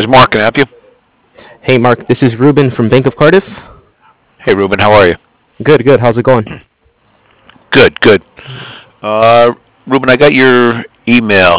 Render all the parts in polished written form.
Guys, Mark, can I help you? Hey Mark, this is Ruben from Bank of Cardiff. Hey, Ruben, how are you? Good, good. How's it going? Good, good. Uh, Ruben, I got your email.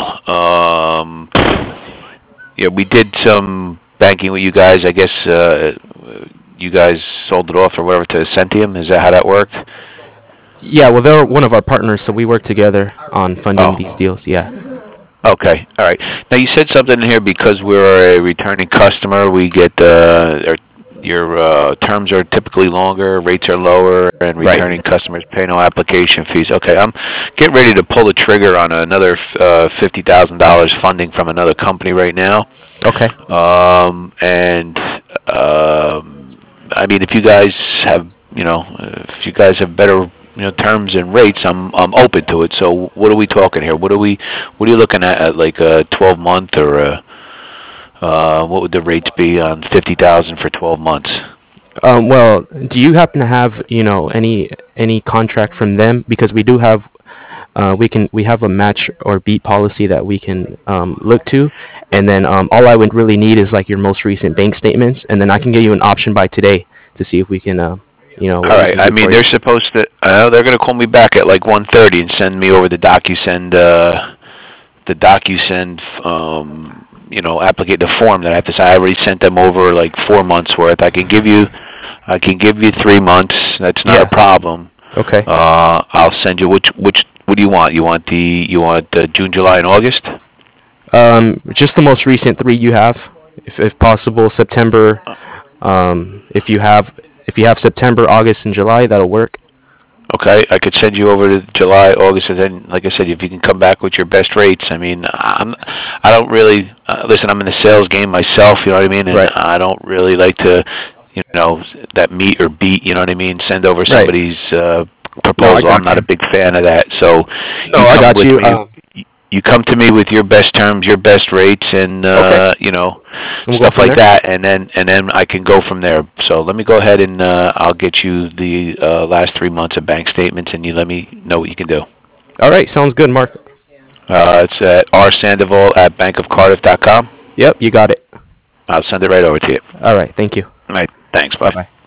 Yeah, we did some banking with you guys. I guess you guys sold it off or whatever to Centium. Is that how that worked? Yeah, well, they're one of our partners, so we work together on funding these Oh, deals. Yeah. okay, all right. Now you said something in here because we're a returning customer. We get your terms are typically longer, rates are lower, and Right. returning customers pay no application fees. Okay, I'm getting ready to pull the trigger on another $50,000 funding from another company right now. Okay. And I mean, if you guys have, if you guys have better, terms and rates, I'm open to it. So what are we talking here? What are you looking at like a 12-month or what would the rates be on 50,000 for 12 months? Well, do you happen to have, any contract from them? Because we do have, we have a match or beat policy that we can look to, and then all I would really need is like your most recent bank statements, and then I can give you an option by today to see if we can, what All we right. can I do mean, for you. they're supposed to. I know they're going to call me back at like 1:30 and send me over the DocuSend applicate the form that I have to sign. I already sent them over like 4 months worth. I can give you 3 months. That's not a Yeah. problem. Okay. I'll send you which what do you want? You want June, July, and August? Just the most recent three you have, if possible. September. If you have September, August, and July, that'll work. Okay, I could send you over to July, August, and then, like I said, if you can come back with your best rates. I mean, I don't really listen. I'm in the sales game myself, you know what I mean, and Right. I don't really like to, that meet or beat, you know what I mean. Send over Right. somebody's No, I proposal. I'm got not a you. big fan of that. So, No, you I come got with you. me. You come to me with your best terms, your best rates, and Okay. And we'll go stuff from like there. that, and then I can go from there. So let me go ahead and I'll get you the last 3 months of bank statements, and you let me know what you can do. All right. Sounds good, Mark. It's at rsandoval@bankofcardiff.com. Yep, you got it. I'll send it right over to you. All right. Thank you. All right, thanks. Bye Bye. bye.